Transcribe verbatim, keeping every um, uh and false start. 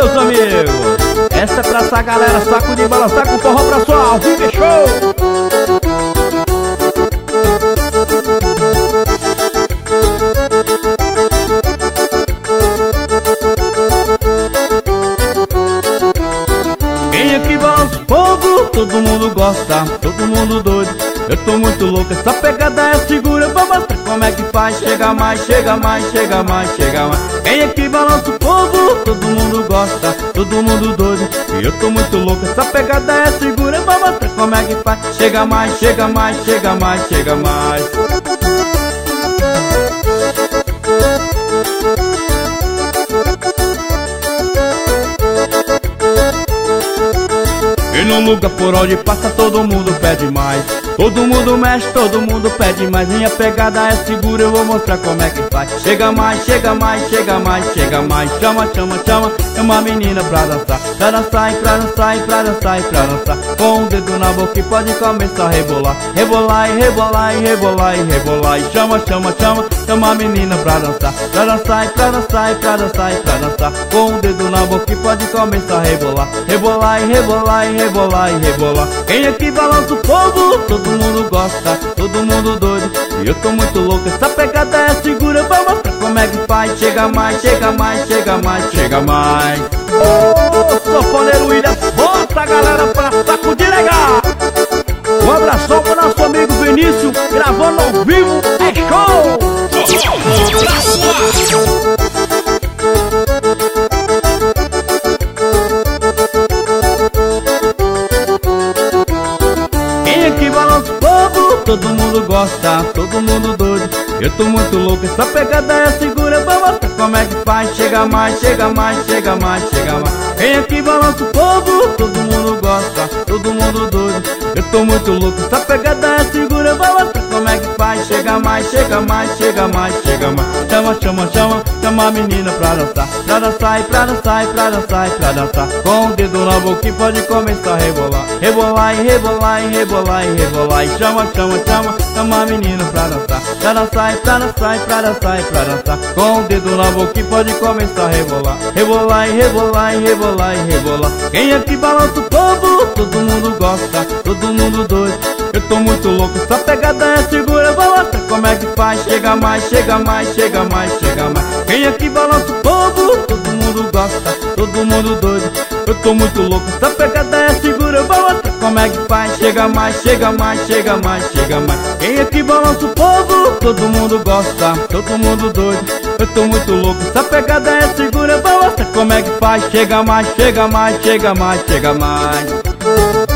meus amigos, essa é pra essa galera sacudir, balançar com forró pra sua ao vivo e show. Quem aqui balança o povo, todo mundo gosta, todo mundo doido. Eu tô muito louco, essa pegada é segura. Vou mostrar como é que faz. Chega mais, chega mais, chega mais, chega mais. Quem aqui balança o povo, todo mundo gosta, todo mundo doido. E eu tô muito louco, essa pegada é segura. Vou mostrar como é que faz. Chega mais, chega mais, chega mais, chega mais. E no lugar por onde passa todo mundo pede mais. Todo mundo mexe, todo mundo pede mais. Minha pegada é segura, eu vou mostrar como é que faz. Chega mais, chega mais, chega mais, chega mais. Chama, chama, chama, chama a menina pra dançar. Pra dançar, e pra dançar, e pra dançar, e pra dançar. Com o dedo na boca e pode começar a rebolar. Rebolar, e rebolar, e rebolar, e rebolar. E chama, chama, chama, chama a menina pra dançar. Pra dançar, e pra dançar, e pra dançar, e pra dançar. Com o dedo na boca e pode começar a rebolar. Rebolar, e rebolar, e rebolar, e rebolar. Quem aqui balança o povo, todo mundo gosta, todo mundo doido. E eu tô muito louco, essa pegada é segura. Vou mostrar como é que faz. Chega mais, chega mais, chega mais, chega mais. Ô, sanfoneiro William, bota a galera pra sacudir legal. Um abração pro nosso amigo Vinícius, gravando ao vivo, é show! Quem aqui balança o povo, todo mundo gosta, todo mundo doido. Eu tô muito louco, essa pegada é segura. Vou mostrar como é que faz. Chega mais, chega mais, chega mais, chega mais. Quem aqui balança o povo, todo mundo gosta, todo mundo doido. Eu tô muito louco, essa pegada é segura. Vou mostrar como é que faz. Chega mais, chega mais, chega mais, chega mais. Chama, chama, chama, chama a menina pra dançar. Pra dançar, e pra dançar, e pra dançar, e pra dançar. Com o dedo na boca e pode começar a rebolar. Rebolar, e rebolar, e rebolar, e rebolar. E chama, chama, chama, chama a menina pra dançar. Pra dançar, e pra dançar, e pra dançar, e pra dançar. Com o dedo na boca e pode começar a rebolar. Rebolar, e rebolar, e rebolar, e rebolar. Quem aqui balança o povo, todo mundo gosta, todo mundo doido. Eu tô muito louco, essa pegada é segura. Vou mostrar como é que faz. Chega mais, chega mais, chega mais, chega mais. Quem aqui balança o povo, todo mundo gosta, todo mundo doido. Eu tô muito louco, essa pegada é segura. Vou mostrar como é que faz. Chega mais, chega mais, chega mais, chega mais. Quem aqui balança o povo, todo mundo gosta, todo mundo doido. Eu tô muito louco, essa pegada é segura. Vou mostrar como é que faz. Chega mais, chega mais, chega mais, chega mais.